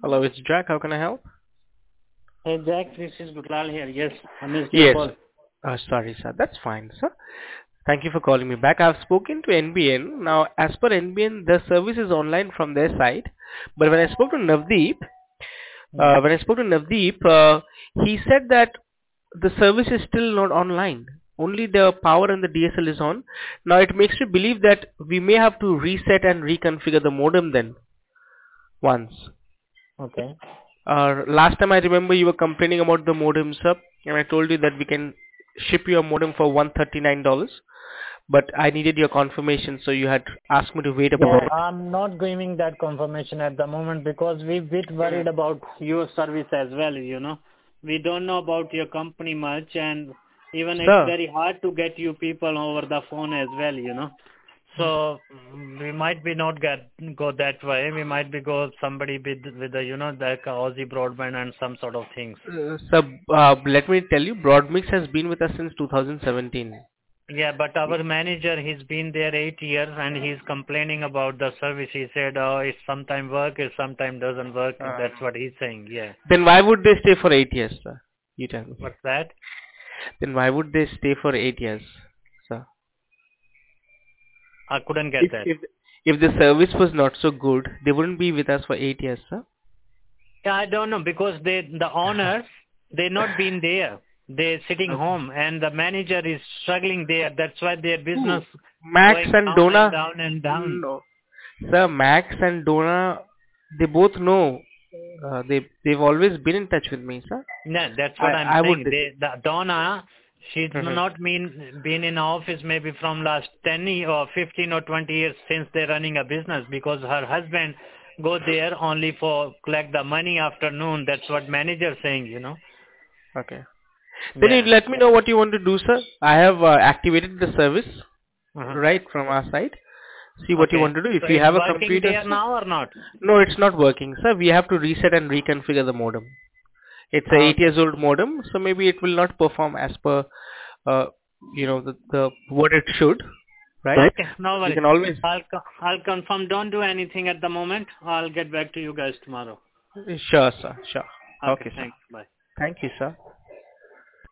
Hello, it's Jack. How can I help? Hey Jack, this is Gulal here. Yes, I missed your Yes. call. Sorry, sir. That's fine, sir. Thank you for calling me back. I've spoken to NBN. Now, as per NBN, the service is online from their side. But when I spoke to Navdeep, Hmm. he said that the service is still not online. Only the power and the DSL is on. Now, it makes me believe that we may have to reset and reconfigure the modem then once. Okay. Last time I remember you were complaining about the modem, sir, and I told you that we can ship you a modem for $139, but I needed your confirmation, so you had asked me to wait about Yeah, it. I'm not giving that confirmation at the moment because we're bit worried about your service as well. We don't know about your company much, and even it's Sir, very hard to get you people over the phone as well. So we might be not go that way. We might be go somebody with the like Aussie broadband and some sort of things. let me tell you, Broadmix has been with us since 2017. Yeah, but our manager, he's been there 8 years and he's complaining about the service. He said, oh, it sometime work, it sometime doesn't work. Uh, That's what he's saying. Yeah. then why would they stay for 8 years, sir? You tell me. What's that? Then why would they stay for 8 years, sir? I couldn't get If that. if if the service was not so good, they wouldn't be with us for 8 years, sir. Yeah, I don't know because the owners, they not been there. They're sitting Okay. home and the manager is struggling there. That's why their Who? business Max going and down and Donna? down and down. No. Sir, Max and Donna, they both know. They've always been in touch with me, sir. No, that's what I'm I would. saying. The Donna, she's Mhm. not been in office maybe from last 10 or 15 or 20 years since they're running a business because her husband go there only for collect the money afternoon. That's what manager saying. Okay. Then you Yeah. let me know what you want to do, sir. I have activated the service Uh-huh. right from our side. See what you want Okay. to do. So If you it's have a working computer, there sir. now or not? No, it's not working, sir. We have to reset and reconfigure the modem. It's a 8 Okay. years old modem, so maybe it will not perform as per, uh, the what it should, right? Okay. No You worries. can always. I'll confirm. Don't do anything at the moment. I'll get back to you guys tomorrow. Sure, sir. Sure. Okay. Okay, sir. Thanks. Bye. Thank you, sir.